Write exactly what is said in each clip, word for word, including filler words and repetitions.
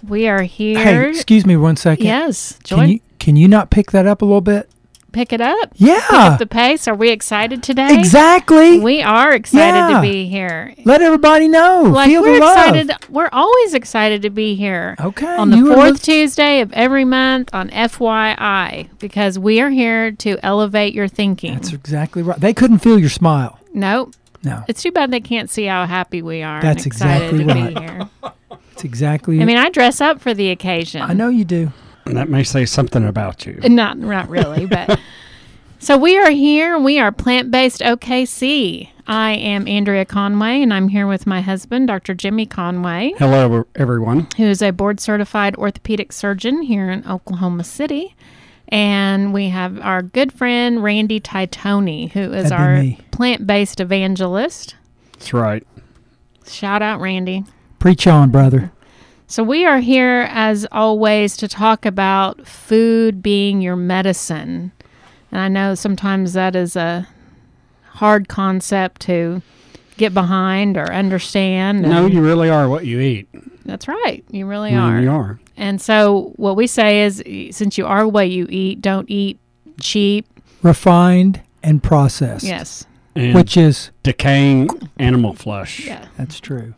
We are here. Hey, excuse me one second. Yes, Can join. you can you not pick that up a little bit? Pick it up. Yeah. Pick up the pace. Are we excited today? Exactly. We are excited Yeah. to be here. Let everybody know. Like Feel we're the love. excited. We're always excited to be here. Okay. On the you were fourth lis- Tuesday of every month on F Y I, because we are here to elevate your thinking. That's exactly right. They couldn't feel your smile. Nope. No. It's too bad they can't see how happy we are. That's and excited exactly to right. be here. It's exactly I mean, I dress up for the occasion. I know you do. And that may say something about you. Not, not really, but so we are here. We are Plant-Based O K C. I am Andrea Conway, and I'm here with my husband, Doctor Jimmy Conway, Hello, everyone. who is a board-certified orthopedic surgeon here in Oklahoma City. And we have our good friend, Randy Titone, who is That'd be our me. plant-based evangelist. That's right. Shout out, Randy. Preach on, brother. So we are here, as always, to talk about food being your medicine. And I know sometimes that is a hard concept to get behind or understand. No, and you really are what you eat. that's right. You really Mm, are. You are. And so what we say is, since you are what you eat, don't eat cheap. Refined and processed. Yes. And Which is decaying animal flesh. Yeah. that's true.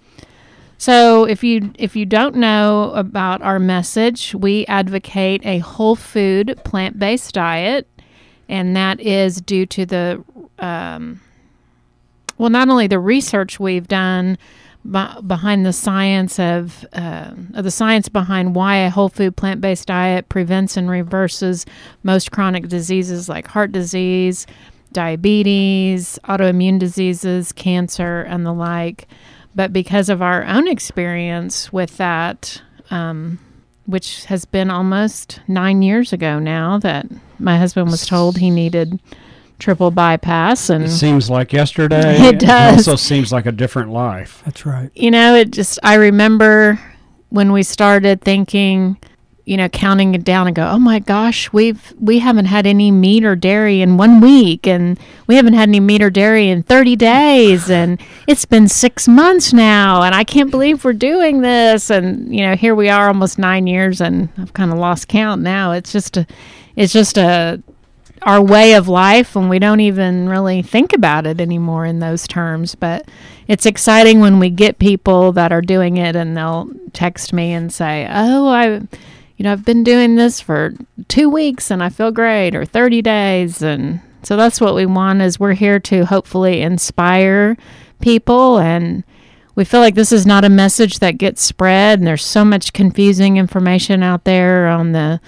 So if you if you don't know about our message, we advocate a whole food plant-based diet, and that is due to the um, well, not only the research we've done b- behind the science of, uh, of the science behind why a whole food plant-based diet prevents and reverses most chronic diseases like heart disease, diabetes, autoimmune diseases, cancer, and the like. But because of our own experience with that, um, which has been almost nine years ago now, that my husband was told he needed triple bypass, and It seems like yesterday. It does. It also seems like a different life. That's right. you know, it just, I remember when we started thinking, you know, counting it down and go, oh my gosh, we've, we haven't had any meat or dairy in one week, and we haven't had any meat or dairy in thirty days, and it's been six months now, and I can't believe we're doing this. And, you know, here we are almost nine years, and I've kind of lost count now. It's just a, it's just a, our way of life, and we don't even really think about it anymore in those terms. But it's exciting when we get people that are doing it, and they'll text me and say, oh, I, you know, I've been doing this for two weeks and I feel great, or thirty days. And so that's what we want, is we're here to hopefully inspire people. And we feel like this is not a message that gets spread, and there's so much confusing information out there on the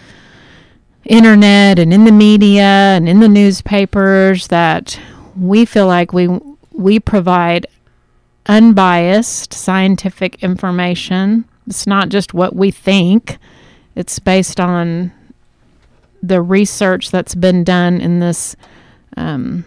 internet and in the media and in the newspapers, that we feel like we we provide unbiased scientific information. It's not just what we think. It's based on the research that's been done in this um,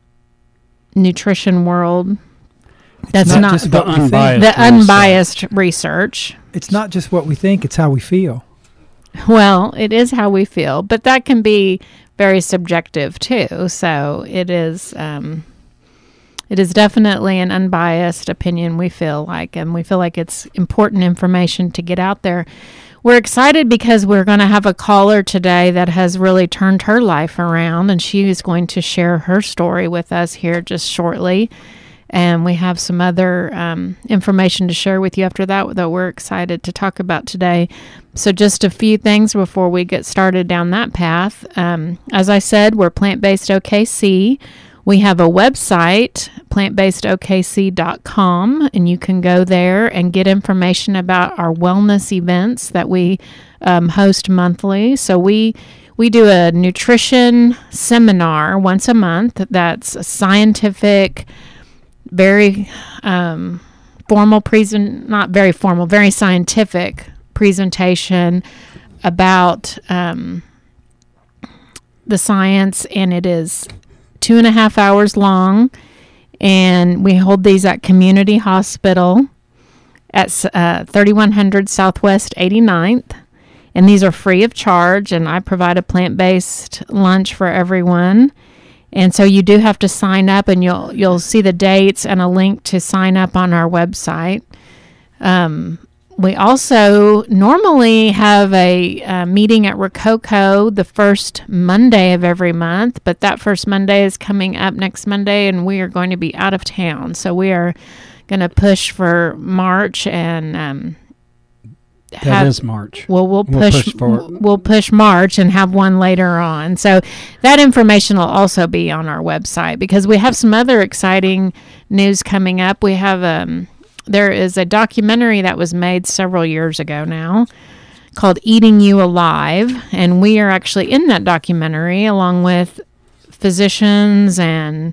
nutrition world. That's not not, just The what we think. unbiased. the research. unbiased research. It's not just what we think, it's how we feel. Well, it is how we feel, but that can be very subjective too. So it is, um, it is definitely an unbiased opinion, we feel like, and we feel like it's important information to get out there. We're excited because we're going to have a caller today that has really turned her life around, and she is going to share her story with us here just shortly. And we have some other um, information to share with you after that that we're excited to talk about today. So just a few things before we get started down that path. Um, as I said, we're Plant-Based O K C. We have a website, plant based O K C dot com, and you can go there and get information about our wellness events that we um, host monthly. So we we do a nutrition seminar once a month that's a scientific, very um, formal present, not very formal, very scientific presentation about um, the science, and it is two and a half hours long, and we hold these at Community Hospital at uh, thirty-one hundred Southwest eighty-ninth, and these are free of charge, and I provide a plant-based lunch for everyone. And so you do have to sign up, and you'll you'll see the dates and a link to sign up on our website. Um, we also normally have a uh, meeting at Rococo the first Monday of every month, but that first Monday is coming up next Monday, and we are going to be out of town. So we are going to push for March and um, That have, is March. Well, we'll We'll push, push for- we'll push March and have one later on. So that information will also be on our website, because we have some other exciting news coming up. We have um, there is a documentary that was made several years ago now called Eating You Alive, and we are actually in that documentary along with physicians and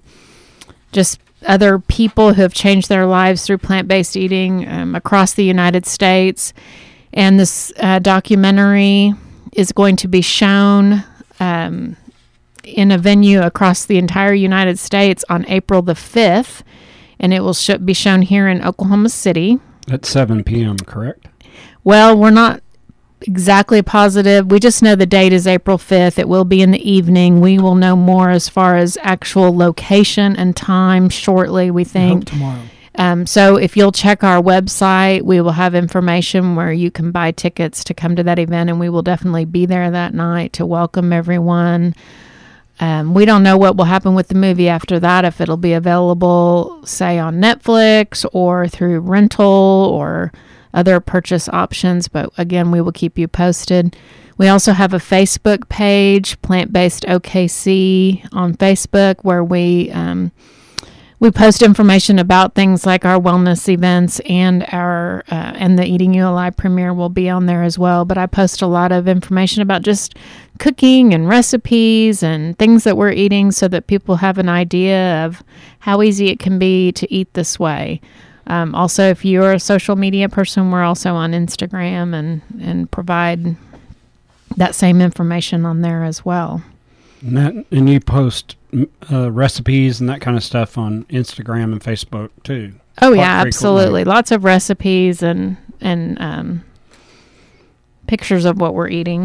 just other people who have changed their lives through plant-based eating um, across the United States. And this uh, documentary is going to be shown um, in a venue across the entire United States on April the fifth, and it will sh- be shown here in Oklahoma City. At seven p.m., correct? Well, we're not exactly positive. We just know the date is April fifth. It will be in the evening. We will know more as far as actual location and time shortly, we I think. hope tomorrow. Um, so if you'll check our website, we will have information where you can buy tickets to come to that event, and we will definitely be there that night to welcome everyone. Um, we don't know what will happen with the movie after that, if it'll be available, say, on Netflix or through rental or other purchase options. But again, we will keep you posted. We also have a Facebook page, Plant-Based O K C on Facebook, where we um, we post information about things like our wellness events, and our uh, and the Eating You Alive premiere will be on there as well. But I post a lot of information about just cooking and recipes and things that we're eating, so that people have an idea of how easy it can be to eat this way. Um, also, if you're a social media person, we're also on Instagram and, and provide that same information on there as well. And, that, and you post uh, recipes and that kind of stuff on Instagram and Facebook too. Oh, Quite yeah, frequently. absolutely. Lots of recipes and, and um, pictures of what we're eating,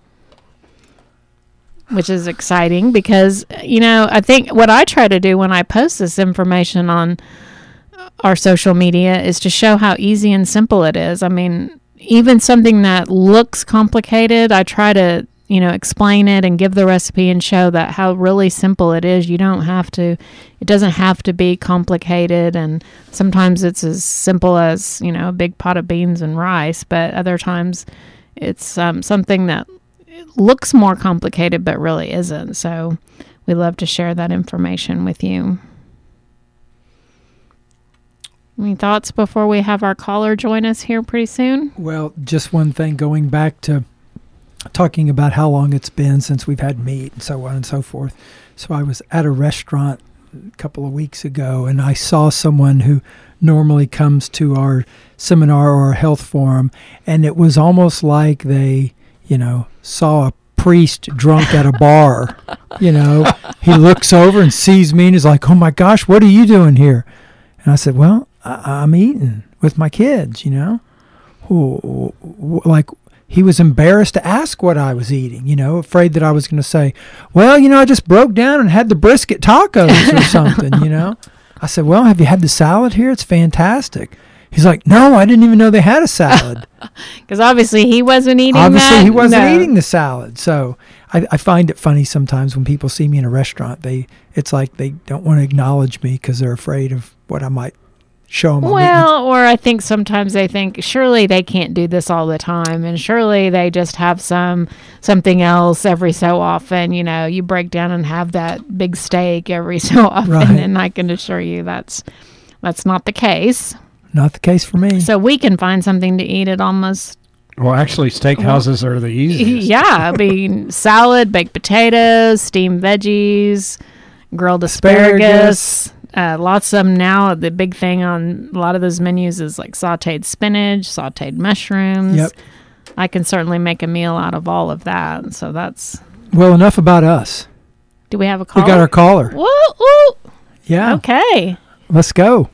which is exciting because, you know, I think what I try to do when I post this information on our social media is to show how easy and simple it is. I mean, even something that looks complicated, I try to, you know, explain it and give the recipe and show that how really simple it is. You don't have to, it doesn't have to be complicated. And sometimes it's as simple as, you know, a big pot of beans and rice, but other times it's um, something that looks more complicated but really isn't. So we love to share that information with you. Any thoughts before we have our caller join us here pretty soon? Well, just one thing, going back to talking about how long it's been since we've had meat and so on and so forth. So I was at a restaurant a couple of weeks ago, and I saw someone who normally comes to our seminar or our health forum, and it was almost like they, you know, saw a priest drunk at a bar. You know, he looks over and sees me and is like, "Oh my gosh, what are you doing here?" And I said, "Well, I- I'm eating with my kids," you know. Ooh, like, he was embarrassed to ask what I was eating, you know, afraid that I was going to say, "Well, you know, I just broke down and had the brisket tacos or something," you know. I said, "Well, have you had the salad here? It's fantastic." He's like, "No, I didn't even know they had a salad." Because obviously he wasn't eating Obviously that. he wasn't No. eating the salad. So I, I find it funny sometimes when people see me in a restaurant. They It's like they don't want to acknowledge me because they're afraid of what I might show them. Well, or I think sometimes they think surely they can't do this all the time, and surely they just have some something else every so often. You know, you break down and have that big steak every so often, Right. and I can assure you that's that's not the case. Not the case for me. So we can find something to eat at almost. Well, actually, steakhouses are the easiest. Yeah, I mean, salad, baked potatoes, steamed veggies, grilled asparagus. Asparagus. Uh, lots of them now. The big thing on a lot of those menus is like sauteed spinach, sauteed mushrooms. Yep. I can certainly make a meal out of all of that. So that's. Well, enough about us. Do we have a call? We got our caller. Woo, woo. Yeah. Okay. Let's go.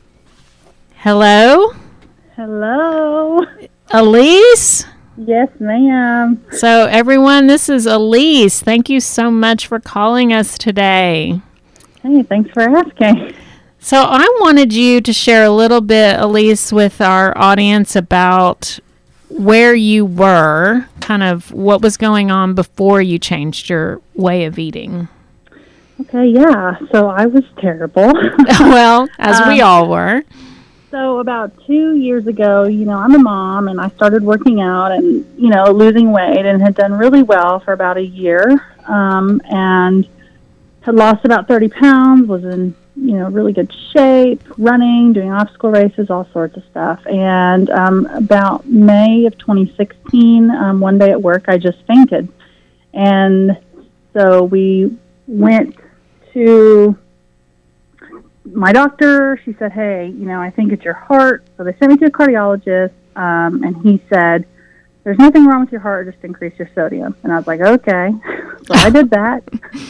Hello, Hello. Elise. Yes, ma'am. So everyone, this is Elise. Thank you so much for calling us today. Hey, thanks for asking. So I wanted you to share a little bit, Elise, with our audience about where you were, kind of what was going on before you changed your way of eating. Okay, yeah. So I was terrible. Well, as um, we all were. So about two years ago, you know, I'm a mom, and I started working out and, you know, losing weight, and had done really well for about a year, um, and had lost about thirty pounds, was in, you know, really good shape, running, doing obstacle races, all sorts of stuff. And um, about May of twenty sixteen, um, one day at work, I just fainted. And so we went to my doctor. She said, hey, you know, I think it's your heart. So they sent me to a cardiologist, um, and he said, there's nothing wrong with your heart, just increase your sodium. And I was like, okay. So I did that.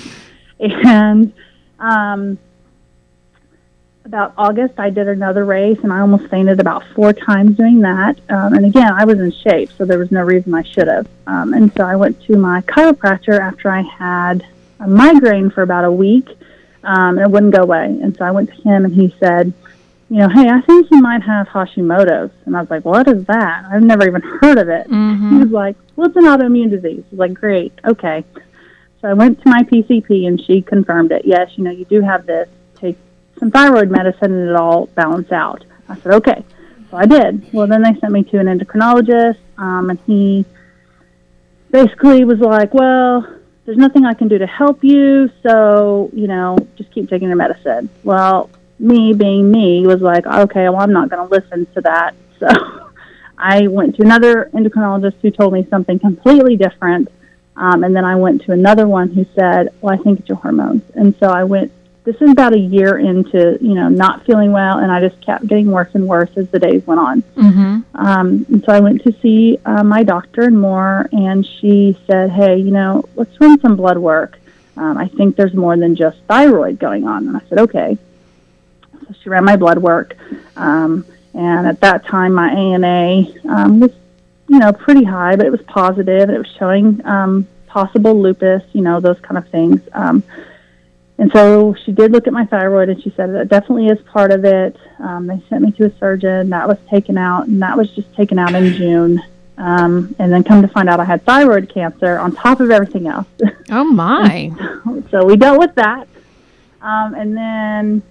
And um, about August, I did another race, and I almost fainted about four times doing that. Um, and again, I was in shape, so there was no reason I should have. Um, and so I went to my chiropractor after I had a migraine for about a week. Um, and it wouldn't go away. And so I went to him, and he said, you know, hey, I think you might have Hashimoto's. And I was like, what is that? I've never even heard of it. Mm-hmm. He was like, well, it's an autoimmune disease. I was like, great, okay. So I went to my P C P, and she confirmed it. Yes, you know, you do have this. Take some thyroid medicine, and it all balanced out. I said, okay. So I did. Well, then they sent me to an endocrinologist, um, and he basically was like, well, there's nothing I can do to help you, so, you know, just keep taking your medicine. Well, me being me was like, okay, well, I'm not going to listen to that. So I went to another endocrinologist who told me something completely different, um, and then I went to another one who said, well, I think it's your hormones. And so I went, this is about a year into, you know, not feeling well, and I just kept getting worse and worse as the days went on. Mm-hmm. Um, and so I went to see uh, my doctor and more, and she said, hey, you know, let's run some blood work. Um, I think there's more than just thyroid going on. And I said, okay. So she ran my blood work, um, and at that time my A N A um, was, you know, pretty high, but it was positive, and it was showing um, possible lupus, you know, those kind of things. Um, And so she did look at my thyroid, and she said that definitely is part of it. Um, they sent me to a surgeon. That was taken out, and that was just taken out in June. Um, and then come to find out I had thyroid cancer on top of everything else. Oh, my. So we dealt with that. Um, and then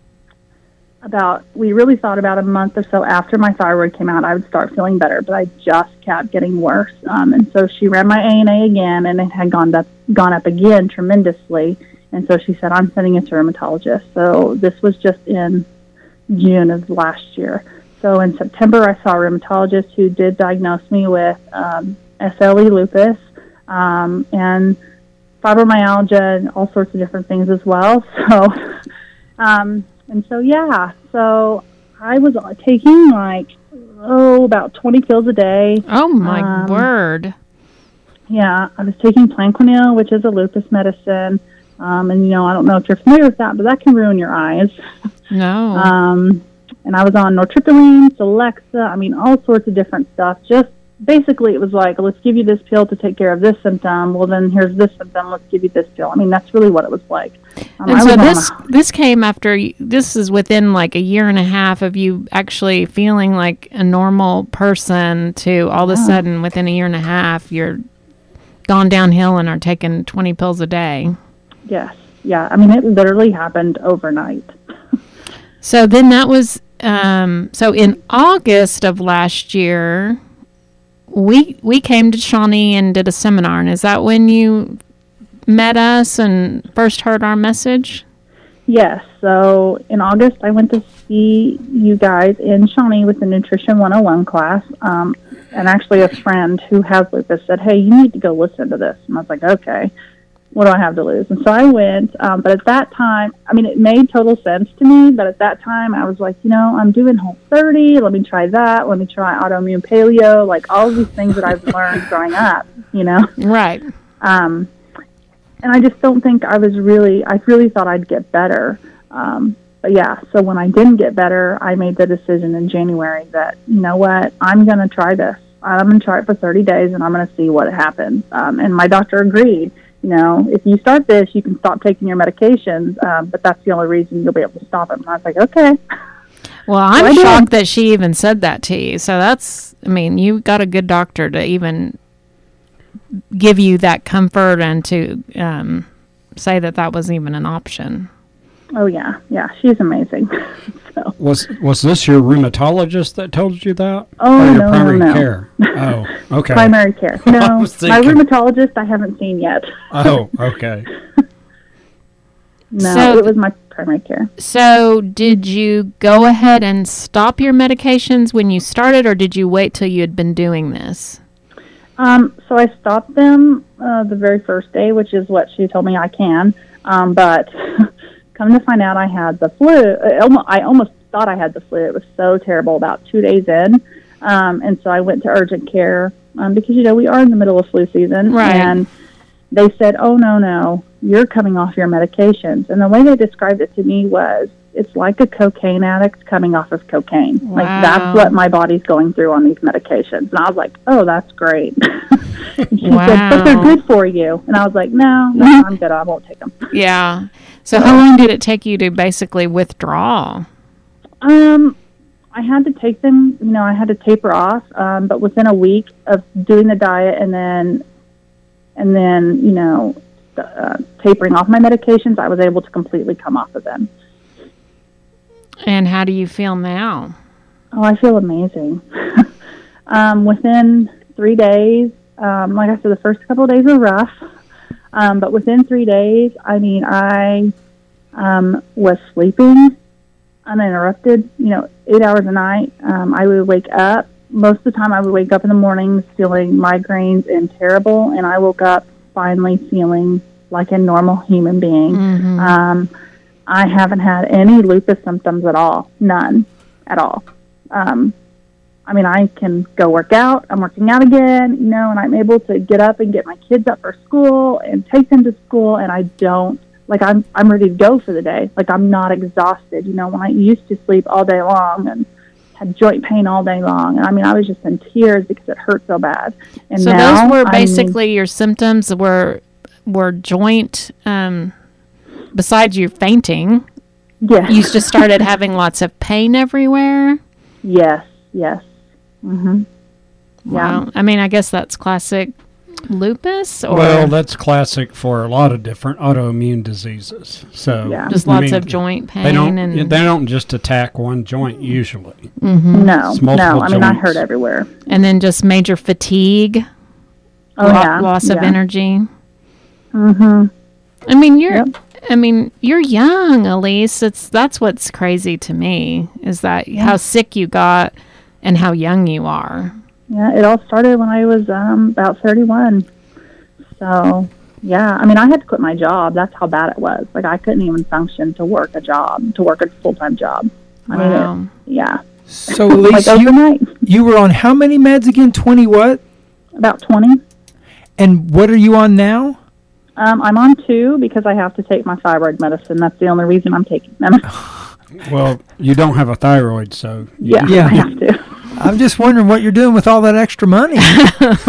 about, we really thought about a month or so after my thyroid came out, I would start feeling better, but I just kept getting worse. Um, and so she ran my A N A again, and it had gone up, gone up again tremendously. And so she said, I'm sending it to a rheumatologist. So this was just in June of last year. So in September, I saw a rheumatologist who did diagnose me with um, S L E lupus um, and fibromyalgia and all sorts of different things as well. So, um, and so, yeah, so I was taking like, oh, about twenty pills a day. Oh, my um, word. Yeah, I was taking Plaquenil, which is a lupus medicine. Um, and, you know, I don't know if you're familiar with that, but that can ruin your eyes. No. Um, and I was on nortriptyline, Celexa, I mean, all sorts of different stuff. Just basically it was like, let's give you this pill to take care of this symptom. Well, then here's this symptom. Let's give you this pill. I mean, that's really what it was like. Um, and I so was this a, this came after, you, this is within like a year and a half of you actually feeling like a normal person to all of a sudden within a year and a half, you're gone downhill and are taking twenty pills a day. Yes. Yeah. I mean, it literally happened overnight. So then that was, um, so in August of last year, we we came to Shawnee and did a seminar. And is that when you met us and first heard our message? Yes. So in August, I went to see you guys in Shawnee with the Nutrition one oh one class. Um, and actually a friend who has lupus said, hey, you need to go listen to this. And I was like, okay. What do I have to lose? And so I went, um, but at that time, I mean, it made total sense to me, but at that time I was like, you know, I'm doing Whole thirty, let me try that, let me try autoimmune paleo, like all of these things that I've learned growing up, you know? Right. Um, and I just don't think I was really, I really thought I'd get better. Um, but yeah, so when I didn't get better, I made the decision in January that, you know what, I'm going to try this. I'm going to try it for thirty days, and I'm going to see what happens. Um, and my doctor agreed. You know, if you start this, you can stop taking your medications, um, but that's the only reason you'll be able to stop them. And I was like, okay. Well, I'm I did. shocked that she even said that to you. So that's, I mean, you got a good doctor to even give you that comfort and to um, say that that was even an option. Oh yeah, yeah, she's amazing. so. Was was this your rheumatologist that told you that? Oh, or your no, primary no, no. care? Oh, okay. Primary care. No, I was my thinking- rheumatologist I haven't seen yet. Oh, okay. No, So- it was my primary care. So did you go ahead and stop your medications when you started, or did you wait till you had been doing this? Um, so I stopped them uh, the very first day, which is what she told me I can. Um, but come to find out, I had the flu. I almost, I almost thought I had the flu. It was so terrible about two days in. Um, and so I went to urgent care um, because, you know, we are in the middle of flu season. Right. And they said, oh, no, no, you're coming off your medications. And the way they described it to me was, it's like a cocaine addict coming off of cocaine. Wow. Like, that's what my body's going through on these medications. And I was like, oh, that's great. And she Wow. said, but they're good for you. And I was like, no, no, I'm good. I won't take them. Yeah. So how long did it take you to basically withdraw? Um, I had to take them, you know, I had to taper off. Um, but within a week of doing the diet and then, and then, you know, uh, tapering off my medications, I was able to completely come off of them. And how do you feel now? Oh, I feel amazing. um, within three days, um, like I said, the first couple of days were rough. Um, but within three days, I mean, I um, was sleeping uninterrupted, you know, eight hours a night. Um, I would wake up. Most of the time, I would wake up in the mornings feeling migraines and terrible, and I woke up finally feeling like a normal human being. Mm-hmm. Um, I haven't had any lupus symptoms at all. None at all. Um, I mean, I can go work out. I'm working out again, you know, and I'm able to get up and get my kids up for school and take them to school. And I don't, like, I'm, I'm ready to go for the day. Like, I'm not exhausted. You know, when I used to sleep all day long and had joint pain all day long. And I mean, I was just in tears because it hurt so bad. And So now, those were I basically your symptoms were, were joint, um, besides you fainting, mean, yes, you just started having lots of pain everywhere. yes, yes. Mm-hmm. Yeah. Wow. I mean, I guess that's classic lupus, or Well, that's classic for a lot of different autoimmune diseases. So Yeah. just I lots mean, of joint pain. They don't. and They don't just attack one joint usually. Mhm. No, It's no. multiple I mean, I joints. hurt everywhere. And then just major fatigue, Oh, lo- yeah. loss of yeah. energy. Mm-hmm. I mean, you're. Yep. I mean, you're young, Elise. It's that's what's crazy to me is that how sick you got and how young you are. Yeah, it all started when I was um, about thirty-one. So, yeah, I mean, I had to quit my job. That's how bad it was. Like, I couldn't even function to work a job, to work a full-time job. I Wow. mean, it, yeah. So, Like Elise, you, overnight, you were on how many meds again? twenty what? about twenty. And what are you on now? Um, I'm on two because I have to take my thyroid medicine. That's the only reason I'm taking them. Well, you don't have a thyroid, so you- yeah, Yeah. I have to. I'm just wondering what you're doing with all that extra money. Hey,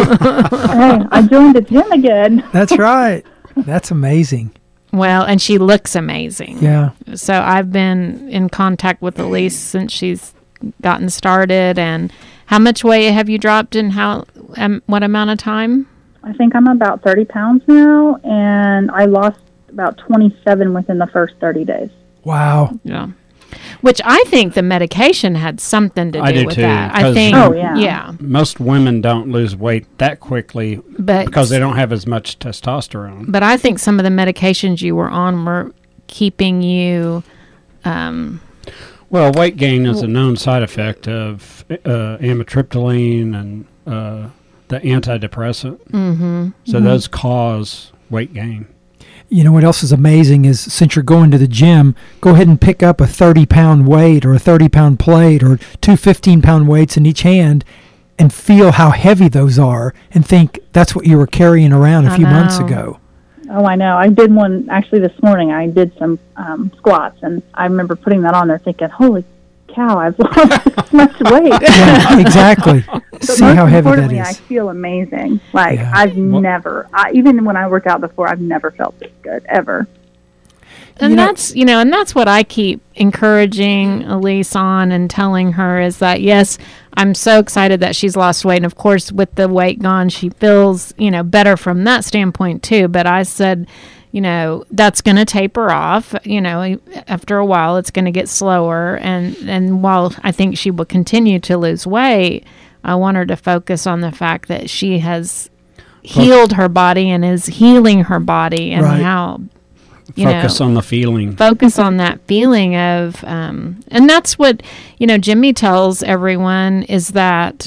I joined the gym again. That's right. That's amazing. Well, and she looks amazing. Yeah. So I've been in contact with Elise since she's gotten started. And how much weight have you dropped in how um, what amount of time? I think I'm about thirty pounds now, and I lost about twenty-seven within the first thirty days. Wow. Yeah. Which I think the medication had something to do I do with too, that. I 'cause- think. Oh, yeah. Yeah. most women don't lose weight that quickly But because they don't have as much testosterone. But I think some of the medications you were on were keeping you. Um, Well, weight gain is a known side effect of uh, amitriptyline and uh, the antidepressant. mm-hmm. So those cause weight gain. You know what else is amazing is since you're going to the gym, go ahead and pick up a thirty pound weight or a thirty pound plate or two fifteen pound weights in each hand and feel how heavy those are and think that's what you were carrying around a I few months know. ago. Oh, I know. I did one actually this morning. I did some um, squats, and I remember putting that on there thinking, holy cow, I've lost this much weight. Yeah, exactly. But See most how heavy that importantly, I is. feel amazing. Like, Yeah. I've Well- never, I, even when I worked out before, I've never felt this good, ever. And You know- that's, you know, and that's what I keep encouraging Elise on and telling her is that, yes, I'm so excited that she's lost weight. And of course, with the weight gone, she feels, you know, better from that standpoint too. But I said, you know, that's going to taper off. You know, after a while, it's going to get slower. And, and while I think she will continue to lose weight, I want her to focus on the fact that she has healed her body and is healing her body, and Right. how, you Focus know, on the feeling. focus on that feeling of, um, and that's what, you know, Jimmy tells everyone is that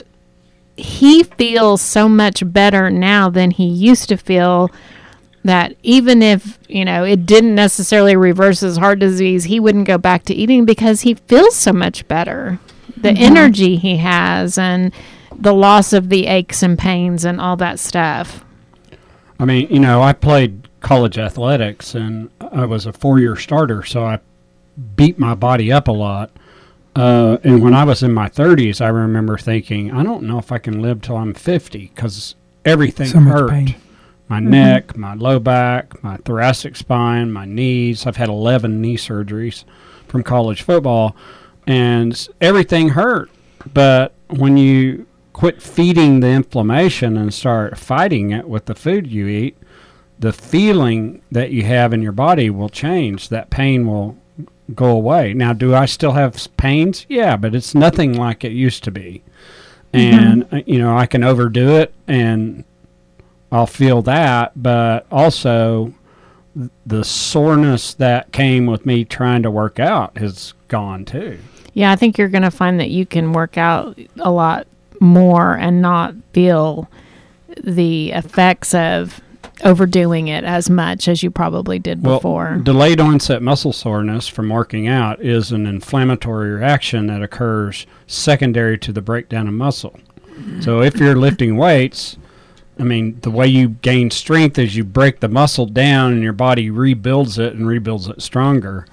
he feels so much better now than he used to feel, that even if, you know, it didn't necessarily reverse his heart disease, he wouldn't go back to eating because he feels so much better. The Mm-hmm. energy he has and the loss of the aches and pains and all that stuff. I mean, you know, I played college athletics and I was a four-year starter, so I beat my body up a lot. Uh, and when I was in my thirties, I remember thinking, I don't know if I can live till I'm fifty because everything So much hurt. pain. My neck, my low back, my thoracic spine, my knees. I've had eleven knee surgeries from college football, and s- everything hurt. But when you quit feeding the inflammation and start fighting it with the food you eat, the feeling that you have in your body will change. That pain will go away. Now, do I still have s- pains? Yeah, but it's nothing like it used to be. And, uh, you know, I can overdo it and I'll feel that, but also th- the soreness that came with me trying to work out has gone too. Yeah, I think you're going to find that you can work out a lot more and not feel the effects of overdoing it as much as you probably did before. Well, delayed onset muscle soreness from working out is an inflammatory reaction that occurs secondary to the breakdown of muscle. So if you're lifting weights, I mean, the way you gain strength is you break the muscle down and your body rebuilds it and rebuilds it stronger.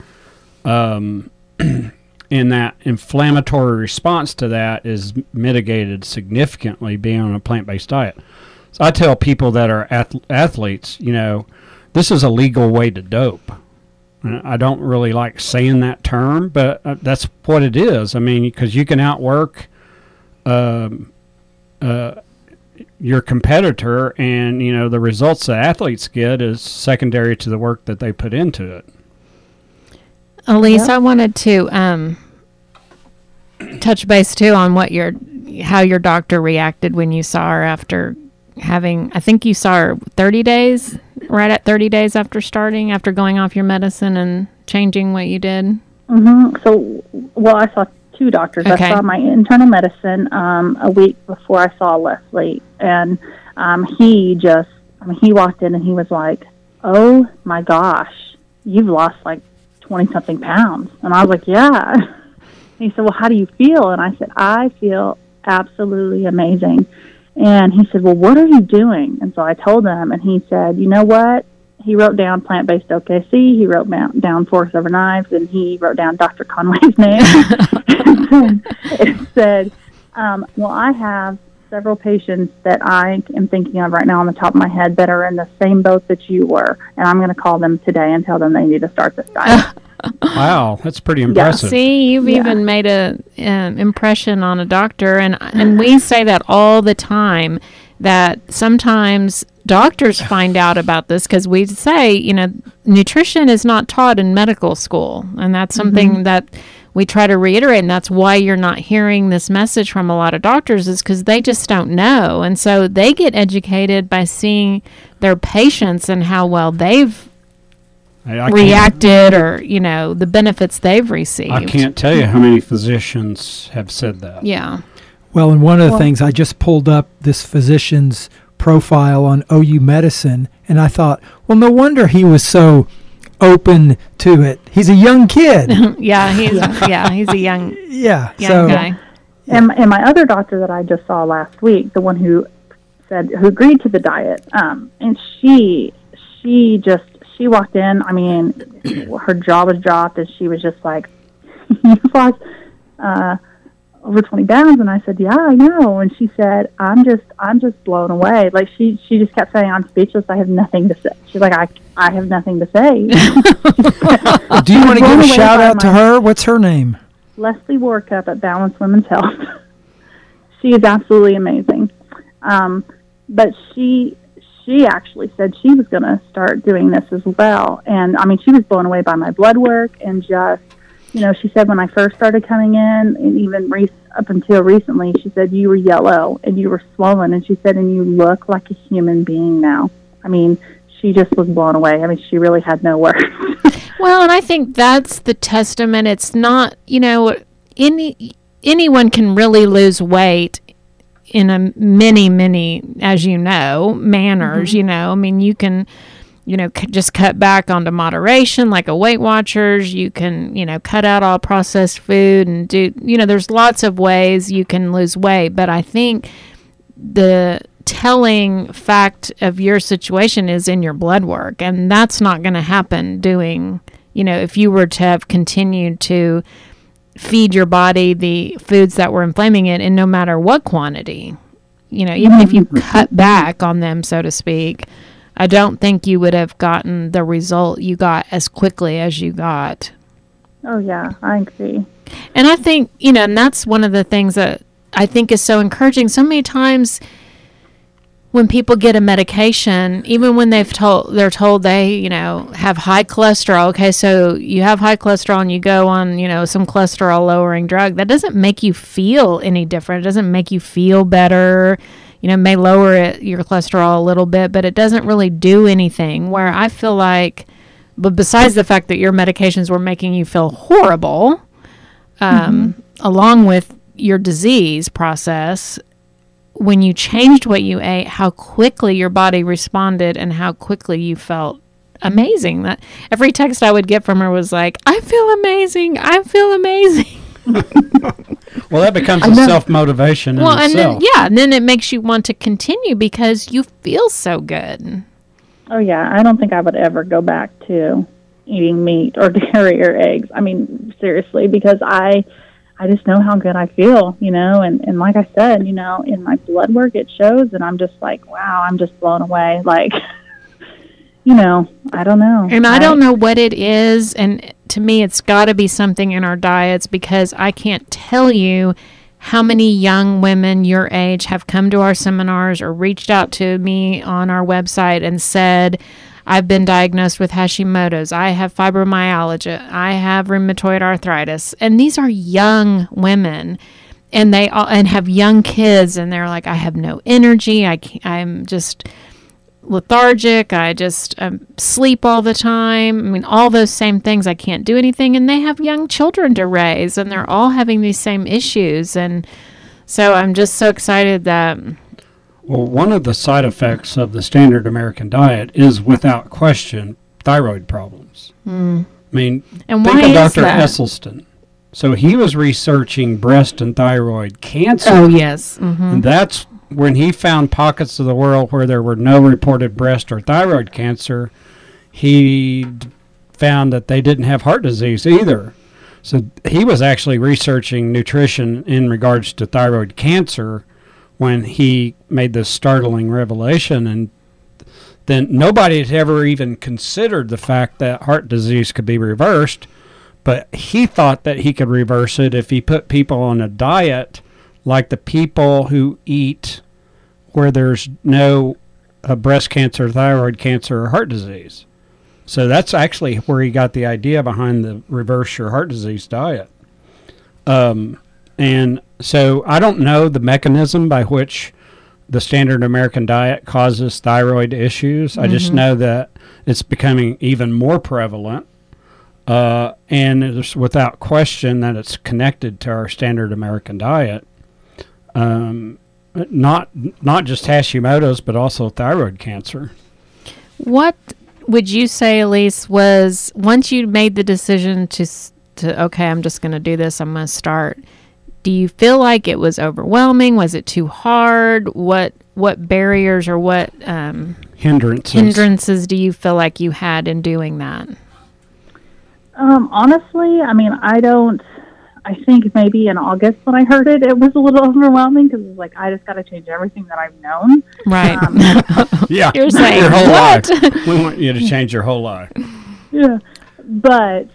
Um, and that inflammatory response to that is mitigated significantly being on a plant-based diet. So I tell people that are ath- athletes, you know, this is a legal way to dope. And I don't really like saying that term, but uh, that's what it is. I mean, because you can outwork um, uh, your competitor, and, you know, the results that athletes get is secondary to the work that they put into it. Elise, I wanted to um, touch base too on what your how your doctor reacted when you saw her after having. I think you saw her thirty days, right at thirty days after starting, after going off your medicine and changing what you did. Mm-hmm. So, well, I saw two doctors. Okay. I saw my internal medicine um, a week before I saw Leslie, and um, he just, I mean, he walked in and he was like, "Oh my gosh, you've lost like twenty something pounds," and I was like, "Yeah." He said, "Well, how do you feel?" And I said, "I feel absolutely amazing." And he said, "Well, what are you doing?" And so I told him, and he said, "You know what?" He wrote down plant-based O K C. He wrote ma- down Forks Over Knives, and he wrote down Doctor Conway's name. It said, um, well, I have several patients that I am thinking of right now on the top of my head that are in the same boat that you were, and I'm going to call them today and tell them they need to start this diet. Wow, that's pretty impressive. See, you've Yeah. even made a um, impression on a doctor, and and we say that all the time. That sometimes doctors find out about this because we say, you know, nutrition is not taught in medical school, and that's something Mm-hmm. that we try to reiterate. And that's why you're not hearing this message from a lot of doctors, is because they just don't know, and so they get educated by seeing their patients and how well they've I, I can't, reacted, or you know, the benefits they've received. I can't tell you how many physicians have said that. Yeah. Well, and one of the Well- things, I just pulled up this physician's profile on O U Medicine, and I thought, well, no wonder he was so open to it. He's a young kid. yeah, he's yeah, he's a young yeah. young so guy. And, and my other doctor that I just saw last week, the one who said who agreed to the diet, um, and she she just she walked in. I mean, her jaw was dropped, and she was just like, "You've lost uh, over twenty pounds. And I said, yeah, I know. And she said, I'm just, I'm just blown away. Like she, she just kept saying, I'm speechless. I have nothing to say. She's like, I, I have nothing to say. Do you want to give a shout out to her? What's her name? Leslie Warcup at Balance Women's Health. She is absolutely amazing. Um, but she, she actually said she was going to start doing this as well. And I mean, she was blown away by my blood work and just, you know, she said when I first started coming in, and even re- up until recently, she said you were yellow and you were swollen, and she said, and you look like a human being now. I mean, she just was blown away. I mean, she really had no words. Well, and I think that's the testament. It's not, you know, any anyone can really lose weight in a many, many, as you know, manners. Mm-hmm. You know, I mean, you can. You know, c- just cut back onto moderation like a Weight Watchers. You can, you know, cut out all processed food and do, you know, there's lots of ways you can lose weight. But I think the telling fact of your situation is in your blood work. And that's not going to happen doing, you know, if you were to have continued to feed your body the foods that were inflaming it in no matter what quantity, you know, even if you cut back on them, so to speak, I don't think you would have gotten the result you got as quickly as you got. Oh, yeah, I agree. And I think, you know, and that's one of the things that I think is so encouraging. So many times when people get a medication, even when they've told, they're told they, you know, have high cholesterol. Okay, so you have high cholesterol and you go on, you know, some cholesterol lowering drug. That doesn't make you feel any different. It doesn't make you feel better. You know, may lower it, your cholesterol a little bit, but it doesn't really do anything. Where I feel like, but besides the fact that your medications were making you feel horrible, um, mm-hmm. along with your disease process, when you changed what you ate, how quickly your body responded and how quickly you felt amazing. That every text I would get from her was like, I feel amazing. I feel amazing. Well, that becomes a self-motivation in well, and itself. then, yeah, and then it makes you want to continue because you feel so good. Oh, yeah. I don't think I would ever go back to eating meat or dairy or eggs. I mean, seriously, because I I just know how good I feel, you know, and, and like I said, you know, in my blood work, it shows, and I'm just like, wow, I'm just blown away. Like, you know, I don't know. And I, I don't know what it is, and to me, it's got to be something in our diets, because I can't tell you how many young women your age have come to our seminars or reached out to me on our website and said, I've been diagnosed with Hashimoto's, I have fibromyalgia, I have rheumatoid arthritis. And these are young women, and they all, and have young kids, and they're like, I have no energy, I can't, I'm just lethargic, I just um, sleep all the time. I mean, all those same things. I can't do anything, and they have young children to raise, and they're all having these same issues. And so I'm just so excited that... Well, one of the side effects of the standard American diet is, without question, thyroid problems. Mm. I mean, and think why of is Doctor that? Esselstyn. So he was researching breast and thyroid cancer. Oh, yes. Mm-hmm. And that's when he found pockets of the world where there were no reported breast or thyroid cancer. He d- found that they didn't have heart disease either. So he was actually researching nutrition in regards to thyroid cancer when he made this startling revelation. And then nobody had ever even considered the fact that heart disease could be reversed, but he thought that he could reverse it if he put people on a diet like the people who eat where there's no uh, breast cancer, thyroid cancer, or heart disease. So that's actually where he got the idea behind the reverse your heart disease diet. Um, and so I don't know the mechanism by which the standard American diet causes thyroid issues. Mm-hmm. I just know that it's becoming even more prevalent. Uh, and it's without question that it's connected to our standard American diet. Um, not not just Hashimoto's, but also thyroid cancer. What would you say, Elise, was once you made the decision to to okay, I'm just going to do this, I'm going to start. Do you feel like it was overwhelming? Was it too hard? What what barriers or what um, hindrances hindrances do you feel like you had in doing that? Um, honestly, I mean, I don't, I think maybe in August when I heard it, it was a little overwhelming because it was like, I just got to change everything that I've known. Right. Um, Yeah. You're saying, your whole what? life. We want you to change your whole life. Yeah. But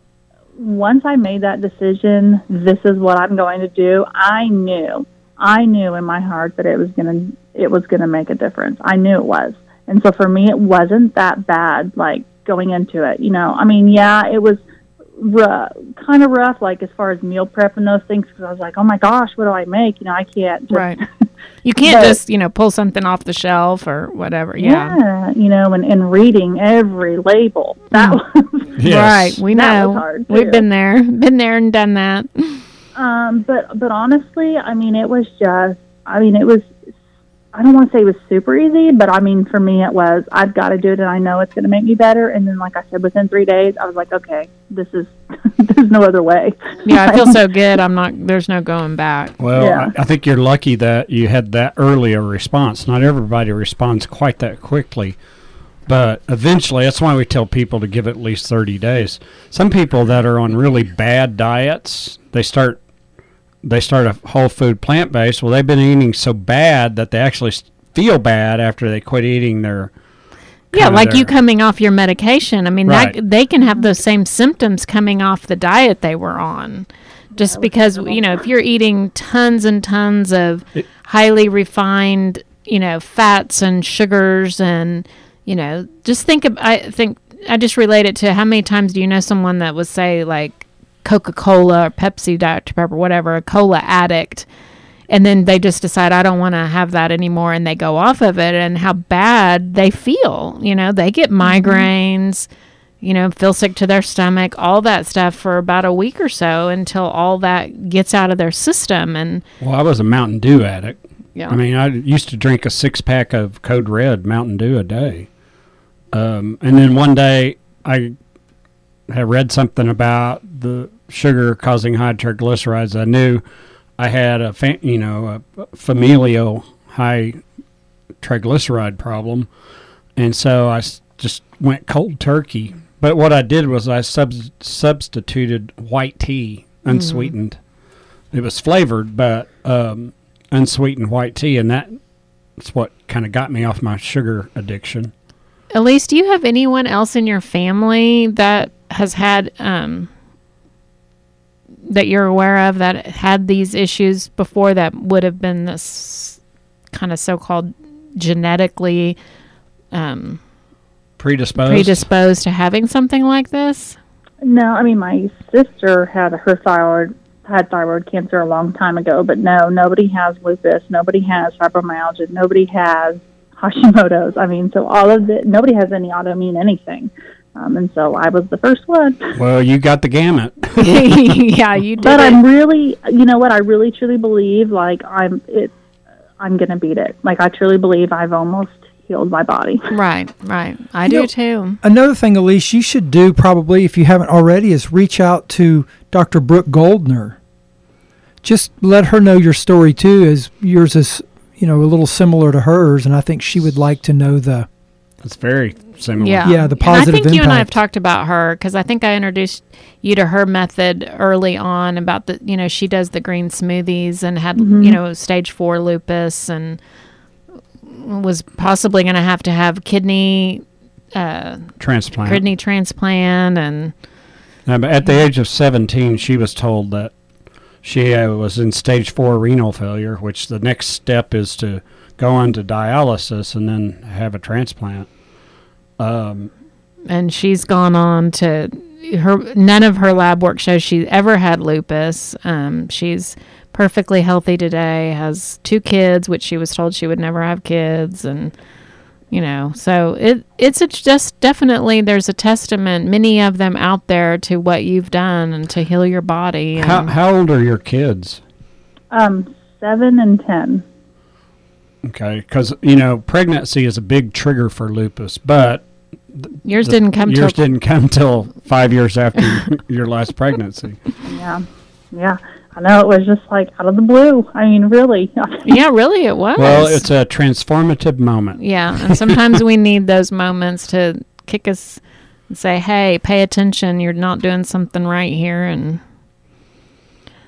once I made that decision, this is what I'm going to do, I knew, I knew in my heart that it was going to, it was going to make a difference. I knew it was. And so for me, it wasn't that bad, like going into it, you know, I mean, yeah, it was r- kind of rough, like as far as meal prep and those things, because I was like, oh my gosh, what do I make? You know, I can't just, Right. You can't But- just, you know, pull something off the shelf or whatever. Yeah. yeah, you know, and, and reading every label. That was, Yes. Right. We That know. was hard, We've too. been there, been there and done that. um, but, but honestly, I mean, it was just, I mean, it was, I don't want to say it was super easy, but I mean, for me, it was, I've got to do it and I know it's going to make me better. And then, like I said, within three days, I was like, okay, this is, there's no other way. Yeah, I feel so good. I'm not, there's no going back. Well, Yeah. I, I think you're lucky that you had that early a response. Not everybody responds quite that quickly, but eventually, that's why we tell people to give it at least thirty days. Some people that are on really bad diets, they start they start a whole food plant based. Well, they've been eating so bad that they actually s- feel bad after they quit eating their. Yeah, kinda like you their- coming off your medication. I mean, Right. that they can have those same symptoms coming off the diet they were on. Just because, you know, if you're eating tons and tons of It- highly refined, you know, fats and sugars and, you know, just think of, I think, I just relate it to how many times do you know someone that would say like Coca-Cola or Pepsi, Doctor Pepper, whatever, a cola addict, and then they just decide I don't want to have that anymore and they go off of it, and how bad they feel. You know, they get migraines, you know, feel sick to their stomach, all that stuff for about a week or so until all that gets out of their system. And Well, I was a Mountain Dew addict. yeah, I mean, I used to drink a six pack of Code Red Mountain Dew a day. Um, and then one day I had read something about the sugar causing high triglycerides. I knew I had a, fa- you know, a familial high triglyceride problem. And so I s- just went cold turkey. But what I did was I sub- substituted white tea, unsweetened. It was flavored, but um, unsweetened white tea, and that, that's what kind of got me off my sugar addiction. Elise, do you have anyone else in your family that has had, um, that you're aware of that had these issues before that would have been this kind of so-called genetically um, Predisposed? predisposed to having something like this? No, I mean, my sister had her thyroid had thyroid cancer a long time ago, but no, nobody has lupus, nobody has fibromyalgia, nobody has Hashimoto's. I mean, so all of the nobody has any autoimmune anything, um, and so I was the first one. Well, you got the gamut. Yeah, you did But it. I'm really, you know what? I really truly believe like I'm it. I'm gonna beat it. Like I truly believe I've almost healed my body. Right, right. I You do know- too. Another thing, Elise, you should do probably, if you haven't already, is reach out to Doctor Brooke Goldner. Just let her know your story too, as yours is, you know, a little similar to hers, and I think she would like to know the. It's very similar. Yeah. Yeah, the And positive I think you and I have impact. talked about her because I think I introduced you to her method early on about the, you know, she does the green smoothies and had, you know, stage four lupus and was possibly going to have to have kidney, uh, Transplant. kidney transplant. And Now, but at the age of seventeen, she was told that she uh, was in stage four renal failure, which the next step is to go on to dialysis and then have a transplant. Um, and she's gone on to her, none of her lab work shows she ever had lupus. Um, she's perfectly healthy today, has two kids, which she was told she would never have kids. And, you know, so it, it's a, just definitely, there's a testament, many of them out there to what you've done and to heal your body. And how, how old are your kids? Um, seven and ten. Okay, because, you know, pregnancy is a big trigger for lupus, but yours the- didn't come yours till didn't come till five years after your last pregnancy. Yeah, yeah. I know it was just like out of the blue. I mean, really. yeah, really it was. Well, it's a transformative moment. Yeah, and sometimes we need those moments to kick us and say, "Hey, pay attention! You're not doing something right here." And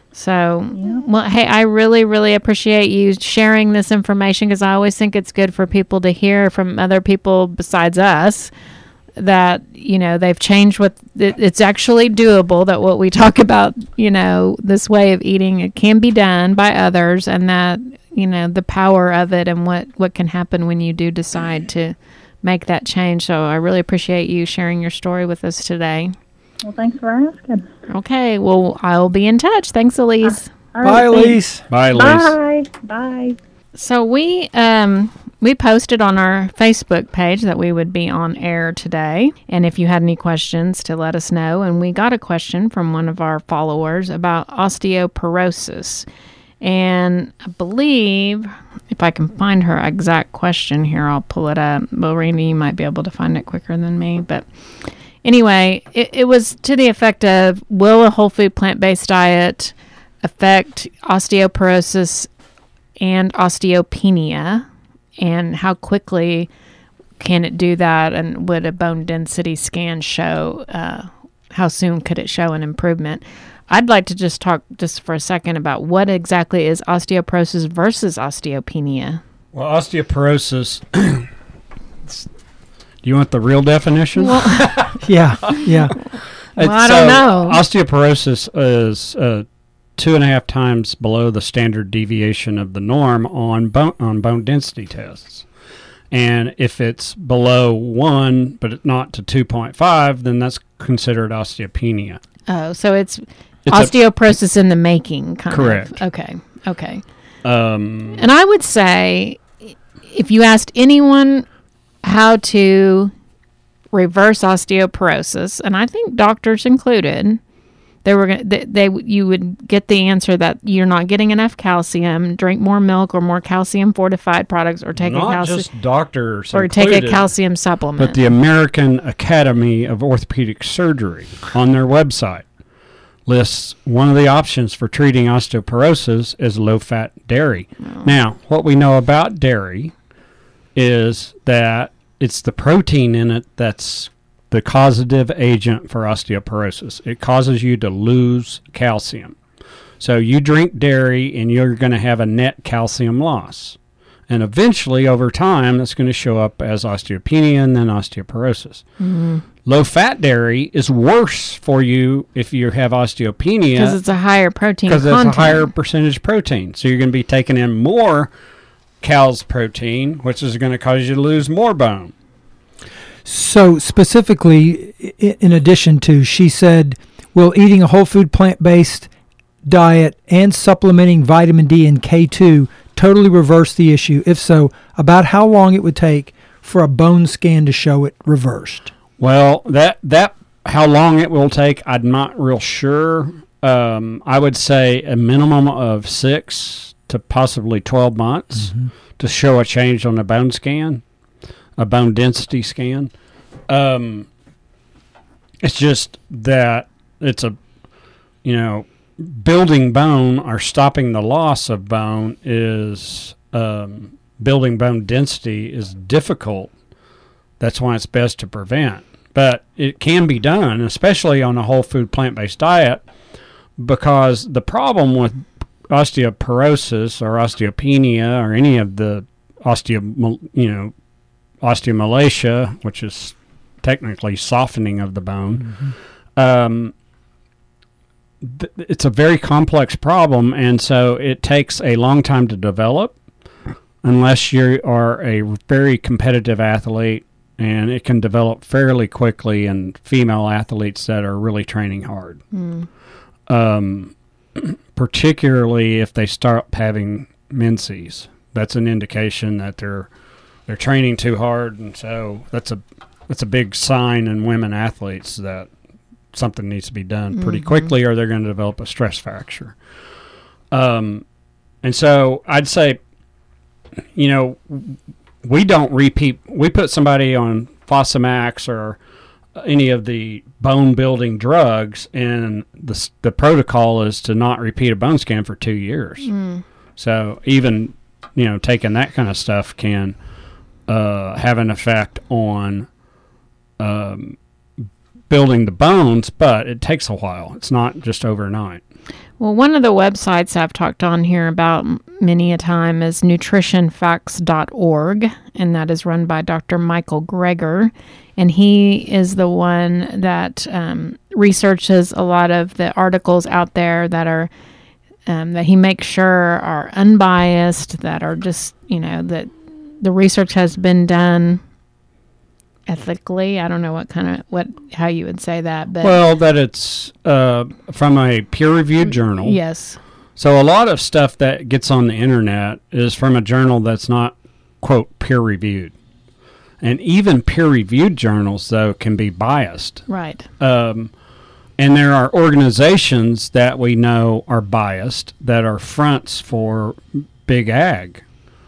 So, Yeah. well, hey, I really, really appreciate you sharing this information because I always think it's good for people to hear from other people besides us that, you know, they've changed what it, it's actually doable, that what we talk about, you know, this way of eating, it can be done by others, and that, you know, the power of it and what, what can happen when you do decide to make that change. So I really appreciate you sharing your story with us today. Well, thanks for asking. Okay, well, I'll be in touch. Thanks, Elise. All Bye, right, thanks. Elise. Bye, Elise. Bye. Bye. So we um we posted on our Facebook page that we would be on air today, and if you had any questions, to let us know. And we got a question from one of our followers about osteoporosis, and I believe if I can find her exact question here, I'll pull it up. Well, Randy, you might be able to find it quicker than me, but. Anyway, it, it was to the effect of, will a whole food plant-based diet affect osteoporosis and osteopenia, and how quickly can it do that, and would a bone density scan show, uh, how soon could it show an improvement? I'd like to just talk just for a second about what exactly is osteoporosis versus osteopenia. Well, osteoporosis... Do you want the real definition? Well, Yeah, yeah. Well, I don't know. Osteoporosis is uh, two and a half times below the standard deviation of the norm on bone on bone density tests. And if it's below one, but not to two point five, then that's considered osteopenia. oh, so it's, It's osteoporosis in the making, kind Correct. of. Okay, okay. Um, And I would say, if you asked anyone how to reverse osteoporosis, and I think doctors included, they were gonna, they, they you would get the answer that you're not getting enough calcium. Drink more milk or more calcium fortified products, or take a not calcium just doctors or take a included, calcium supplement. but the American Academy of Orthopedic Surgery on their website lists one of the options for treating osteoporosis is low-fat dairy. Oh. Now, what we know about dairy is that it's the protein in it that's the causative agent for osteoporosis. It causes you to lose calcium. So you drink dairy and you're going to have a net calcium loss. And eventually, over time, that's going to show up as osteopenia and then osteoporosis. Mm-hmm. Low-fat dairy is worse for you if you have osteopenia because it's a higher protein because content. it's a higher percentage protein. So you're going to be taking in more cow's protein, which is going to cause you to lose more bone. So specifically, i- in addition to, she said, will eating a whole food plant-based diet and supplementing vitamin D and K two totally reverse the issue? If so, about how long it would take for a bone scan to show it reversed? Well, that that how long it will take, I'm not real sure. Um, I would say a minimum of six to possibly twelve months Mm-hmm. to show a change on the bone scan, a bone density scan. Um, it's just that it's a, you know, building bone or stopping the loss of bone is, um, building bone density is difficult. That's why it's best to prevent. But it can be done, especially on a whole food plant-based diet, because the problem with osteoporosis or osteopenia or any of the osteo, you know, osteomalacia, which is technically softening of the bone, mm-hmm. um, th- it's a very complex problem, and so it takes a long time to develop unless you are a very competitive athlete, and it can develop fairly quickly in female athletes that are really training hard. Mm. Um, particularly if they start having menses. That's an indication that they're they're training too hard, and so that's a that's a big sign in women athletes that something needs to be done pretty Mm-hmm. quickly, or they're going to develop a stress fracture. Um, and so I'd say, you know, we don't repeat. We put somebody on Fosamax or any of the bone building drugs, and the the protocol is to not repeat a bone scan for two years. Mm. So even, you know, taking that kind of stuff can uh, have an effect on um, building the bones, but it takes a while. It's not just overnight. Well, one of the websites I've talked on here about m- many a time is nutrition facts dot org, and that is run by Doctor Michael Greger, and he is the one that um, researches a lot of the articles out there that are um, that he makes sure are unbiased, that are just, you know, that the research has been done ethically. I don't know what kind of what how you would say that, but Well, that it's uh, from a peer-reviewed journal. yes, So a lot of stuff that gets on the internet is from a journal that's not, quote, peer-reviewed. And even peer-reviewed journals, though, can be biased. right. Um, and there are organizations that we know are biased that are fronts for big ag.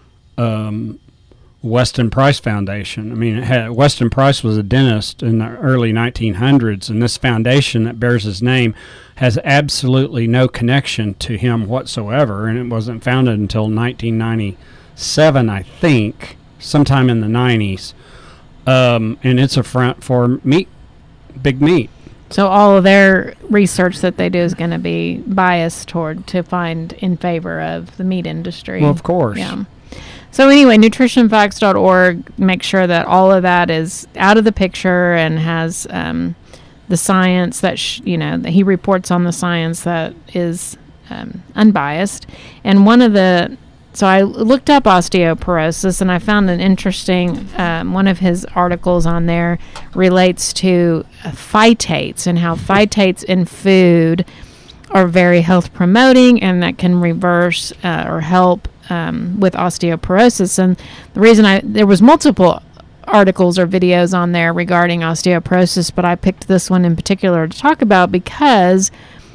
Um, Weston Price Foundation. I mean, it had, Weston Price was a dentist in the early nineteen hundreds, and this foundation that bears his name has absolutely no connection to him whatsoever, and it wasn't founded until nineteen ninety-seven, I think, sometime in the nineties. Um, and it's a front for meat, big meat. So all of their research that they do is going to be biased toward to find in favor of the meat industry. Well, of course. Yeah. So anyway, nutrition facts dot org makes sure that all of that is out of the picture and has um, the science that, sh- you know, that he reports on the science that is um, unbiased. And one of the, so I looked up osteoporosis and I found an interesting, um, one of his articles on there relates to uh, phytates and how phytates in food are very health promoting and that can reverse uh, or help Um, with osteoporosis. And the reason I there was multiple articles or videos on there regarding osteoporosis, but I picked this one in particular to talk about because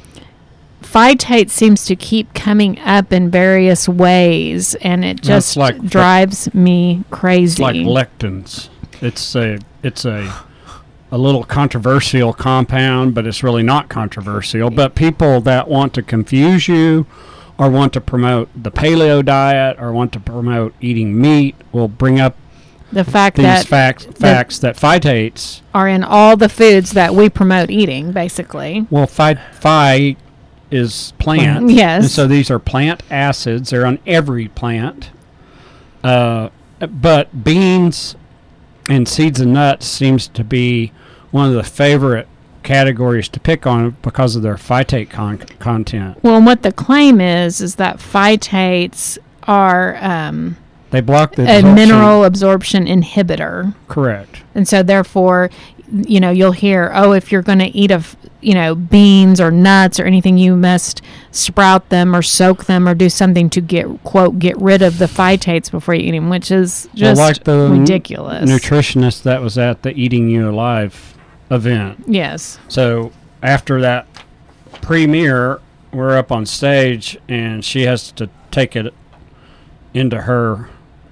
phytate seems to keep coming up in various ways, and it That's just like- drives me crazy. It's like lectins. It's a it's a a little controversial compound, but it's really not controversial. But people that want to confuse you or want to promote the paleo diet or want to promote eating meat will bring up the fact these that facts facts that phytates. are in all the foods that we promote eating, basically. Well, phy, phy is plant. Yes. And so these are plant acids. They're on every plant. Uh, but beans and seeds and nuts seems to be one of the favorite categories to pick on because of their phytate con- content. Well, and what the claim is is that phytates are um, They block the a absorption. mineral absorption inhibitor. Correct. And so therefore, you know, you'll hear, oh, if you're going to eat a, f- you know, beans or nuts or anything, you must sprout them or soak them or do something to get, quote, get rid of the phytates before you eat them, which is just well, like the ridiculous. nutritionist that was at the Eating You Alive event. Yes. So after that premiere, we're up on stage and she has to take it into her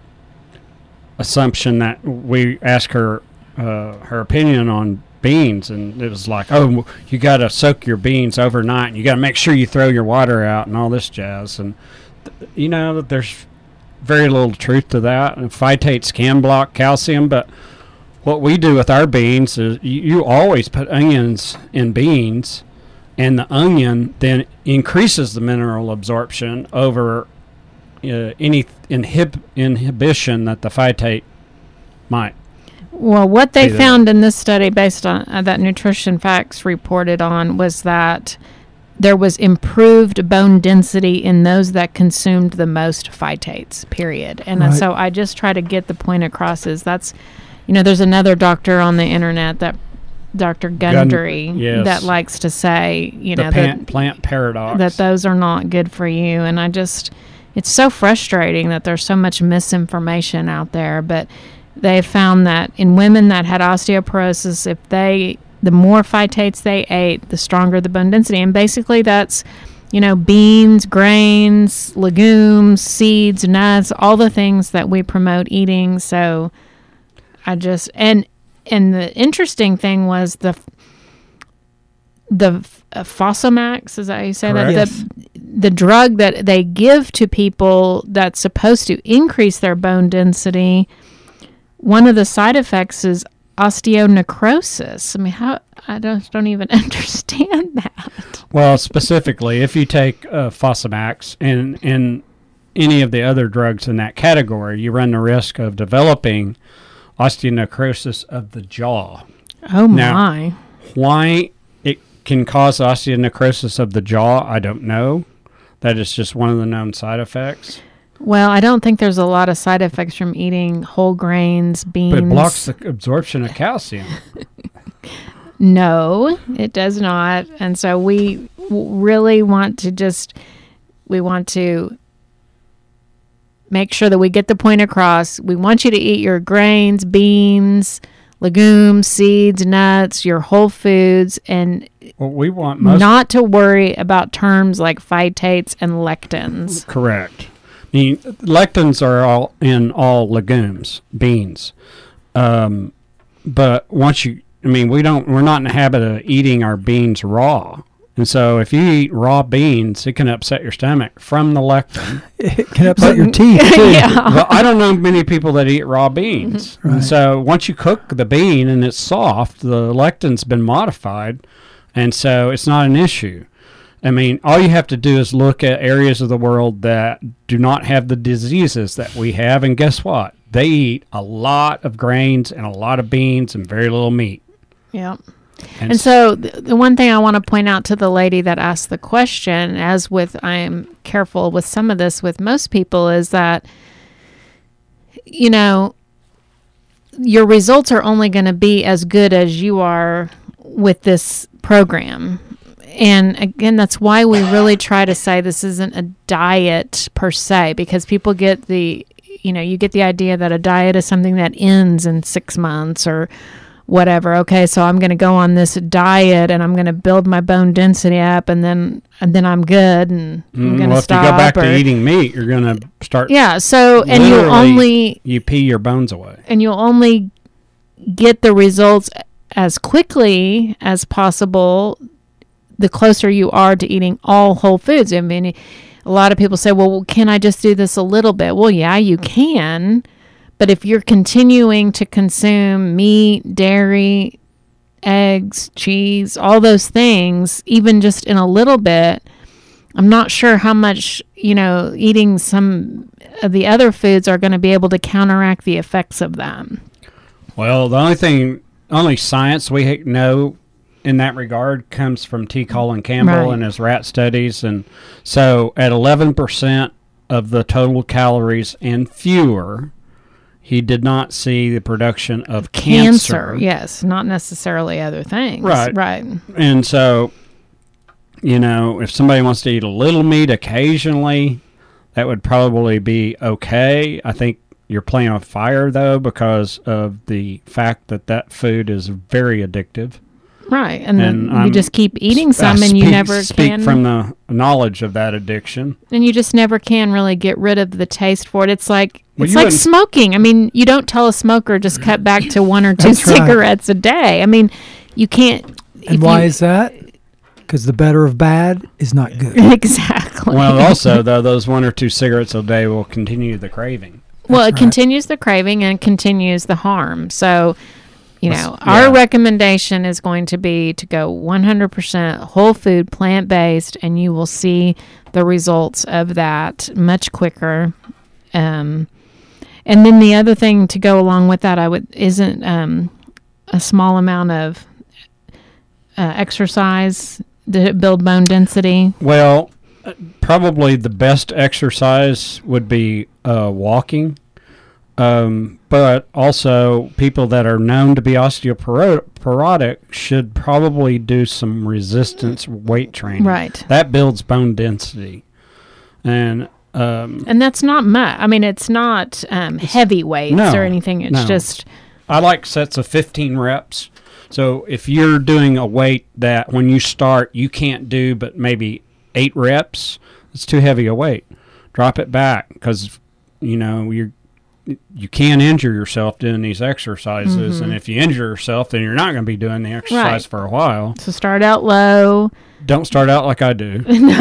assumption that we ask her uh, her opinion on beans, and it was like, oh, you got to soak your beans overnight and you got to make sure you throw your water out and all this jazz. And th- you know that there's very little truth to that, and phytates can block calcium, but what we do with our beans is you, you always put onions in beans, and the onion then increases the mineral absorption over uh, any inhib- inhibition that the phytate might. Well, what they Say that. found in this study, based on uh, that Nutrition Facts reported on, was that there was improved bone density in those that consumed the most phytates, period. And uh, Right. so I just try to get the point across is that's, you know, there's another doctor on the internet, that Doctor Gundry, yes. that likes to say, you The know, pan- that, plant paradox. that those are not good for you. And I just, it's so frustrating that there's so much misinformation out there. But they found that in women that had osteoporosis, if they, the more phytates they ate, the stronger the bone density. And basically that's, you know, beans, grains, legumes, seeds, nuts, all the things that we promote eating. So I just, and, and the interesting thing was the, the uh, Fosamax, is that how you say Correct. that? The, the drug that they give to people that's supposed to increase their bone density, one of the side effects is osteonecrosis. I mean, how I don't don't even understand that. Well, specifically, if you take uh, Fosamax and and any of the other drugs in that category, you run the risk of developing osteonecrosis of the jaw. Oh Now, my! Why it can cause osteonecrosis of the jaw, I don't know. That is just one of the known side effects. Well, I don't think there's a lot of side effects from eating whole grains, beans. But it blocks the absorption of calcium. No, it does not. And so we w- really want to just, we want to make sure that we get the point across. We want you to eat your grains, beans, legumes, seeds, nuts, your whole foods, and Well, we want most not to worry about terms like phytates and lectins. correct. I mean, lectins are all in all legumes, beans. Um, but once you, I mean, we don't, we're not in the habit of eating our beans raw. And so if you eat raw beans, it can upset your stomach from the lectin. It can upset your teeth too. Yeah. Well, I don't know many people that eat raw beans. Right. And so once you cook the bean and it's soft, the lectin's been modified. And so it's not an issue. I mean, all you have to do is look at areas of the world that do not have the diseases that we have. And guess what? They eat a lot of grains and a lot of beans and very little meat. Yeah. And, And so the, the one thing I want to point out to the lady that asked the question, as with I am careful with some of this with most people, is that, you know, your results are only going to be as good as you are with this program. And again, that's why we really try to say this isn't a diet per se, because people get the, you know, you get the idea that a diet is something that ends in six months or whatever. Okay, so I'm going to go on this diet and I'm going to build my bone density up, and then and then I'm good, and I'm Mm, going to well, if stop. you go back or, to eating meat, you're going to start, yeah. So and you'll Literally- only you pee your bones away. and you'll only get the results as quickly as possible the closer you are to eating all whole foods. I mean, a lot of people say, well, can I just do this a little bit? Well, yeah, you can. But if you're continuing to consume meat, dairy, eggs, cheese, all those things, even just in a little bit, I'm not sure how much, you know, eating some of the other foods are going to be able to counteract the effects of them. Well, the only thing, only science we know in that regard comes from T. Colin Campbell Right. and his rat studies. And so at eleven percent of the total calories and fewer, he did not see the production of cancer. Cancer, yes, not necessarily other things. Right. Right. And so, you know, if somebody wants to eat a little meat occasionally, that would probably be okay. I think you're playing with fire, though, because of the fact that that food is very addictive. Right. And, And then I'm- you just keep eating I some and you speak- never speak can. from the knowledge of that addiction. and you just never can really get rid of the taste for it. It's like Well, it's you like wouldn't- smoking. I mean, you don't tell a smoker just cut back to one or two That's right. cigarettes a day. I mean, you can't. And if why you- is that? Because the better of bad is not good. exactly? Well, also, though, those one or two cigarettes a day will continue the craving. Well, That's it right. continues the craving and continues the harm. So, you Let's- know, our yeah. recommendation is going to be to go one hundred percent whole food, plant based, and you will see the results of that much quicker. Um, and then the other thing to go along with that, I would isn't um, a small amount of uh, exercise to build bone density. Well, uh, probably the best exercise would be uh, walking. Um, but also, people that are known to be osteoporotic should probably do some resistance weight training. Right. That builds bone density. And um, And that's not much. I mean, it's not um, heavy weights no, or anything. It's no. just I like sets of fifteen reps. So if you're doing a weight that when you start you can't do but maybe eight reps, it's too heavy a weight. Drop it back because, you know, you're you can injure yourself doing these exercises, Mm-hmm. and if you injure yourself, then you're not going to be doing the exercise Right. for a while. to start out low. Don't start out like I do.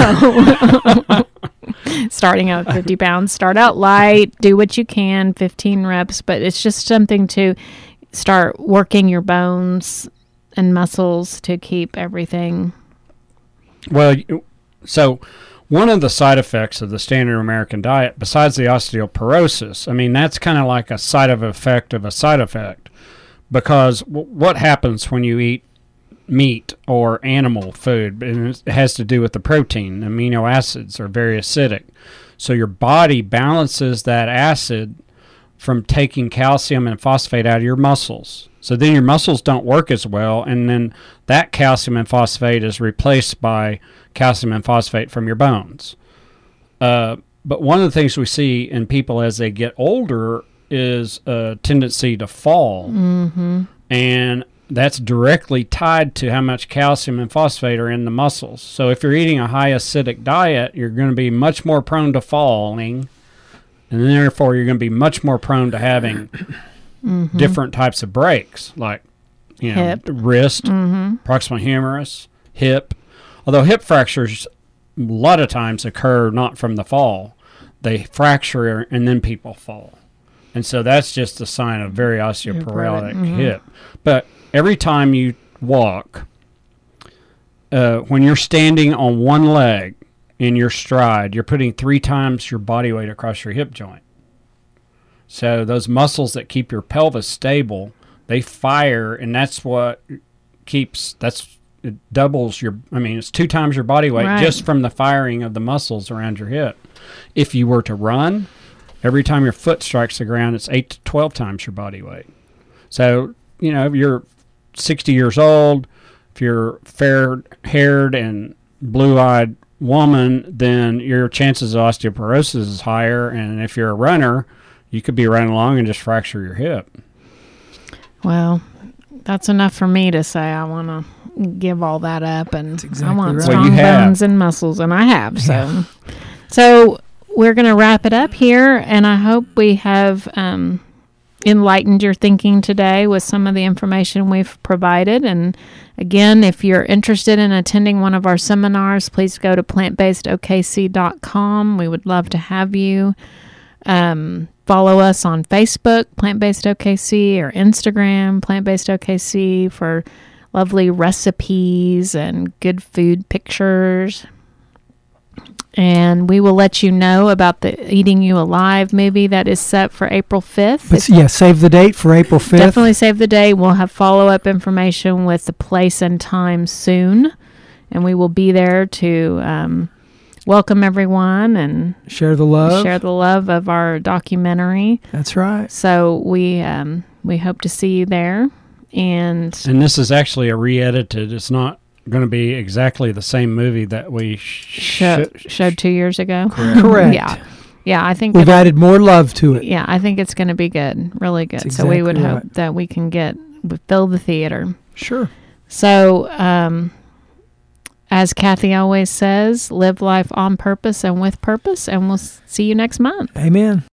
No. Starting out at fifty pounds, start out light, do what you can, fifteen reps, but it's just something to, start working your bones and muscles to keep everything. Well, you- so one of the side effects of the standard American diet, besides the osteoporosis, I mean, that's kind of like a side of effect of a side effect, because w- what happens when you eat meat or animal food? And it has to do with the protein. Amino acids are very acidic. So your body balances that acid from taking calcium and phosphate out of your muscles. So then your muscles don't work as well, and then that calcium and phosphate is replaced by calcium and phosphate from your bones. Uh, but one of the things we see in people as they get older is a tendency to fall. Mm-hmm. And that's directly tied to how much calcium and phosphate are in the muscles. So if you're eating a high acidic diet, you're going to be much more prone to falling, and therefore you're going to be much more prone to having Mm-hmm. different types of breaks, like you know, Hip. wrist, Mm-hmm. proximal humerus, hip. Although hip fractures a lot of times occur not from the fall. They fracture and then people fall. And so that's just a sign of very osteoporotic Mhm. hip. But every time you walk, uh, when you're standing on one leg in your stride, you're putting three times your body weight across your hip joint. So those muscles that keep your pelvis stable, they fire, and that's what keeps, that's, it doubles your, I mean, it's two times your body weight Right. just from the firing of the muscles around your hip. If you were to run, every time your foot strikes the ground, it's eight to twelve times your body weight. So, you know, if you're sixty years old, if you're fair-haired and blue-eyed woman, then your chances of osteoporosis is higher. And if you're a runner, you could be running along and just fracture your hip. Well, that's enough for me to say I want to give all that up, and That's exactly I want right. Well, strong you have. bones and muscles, and I have. So, so we're going to wrap it up here, and I hope we have um, enlightened your thinking today with some of the information we've provided. And again, if you're interested in attending one of our seminars, please go to plant based o k c dot com. We would love to have you. Um, follow us on Facebook, Plant-Based O K C, or Instagram, Plant-Based O K C, for lovely recipes and good food pictures. And we will let you know about the Eating You Alive movie that is set for April fifth. But yeah, save the date for April fifth. Definitely save the day. We'll have follow-up information with the place and time soon. And we will be there to um, welcome everyone and Share the love. share the love of our documentary. That's right. So we um, we hope to see you there. And And this is actually a re-edited. It's not going to be exactly the same movie that we sh- show, sh- showed two years ago. Correct. Yeah, yeah. I think We've it'll- added more love to it. yeah, I think it's going to be good, really good. That's so we would exactly hope right. that we can get fill the theater. Sure. So, um, as Kathy always says, live life on purpose and with purpose. And we'll s- see you next month. Amen.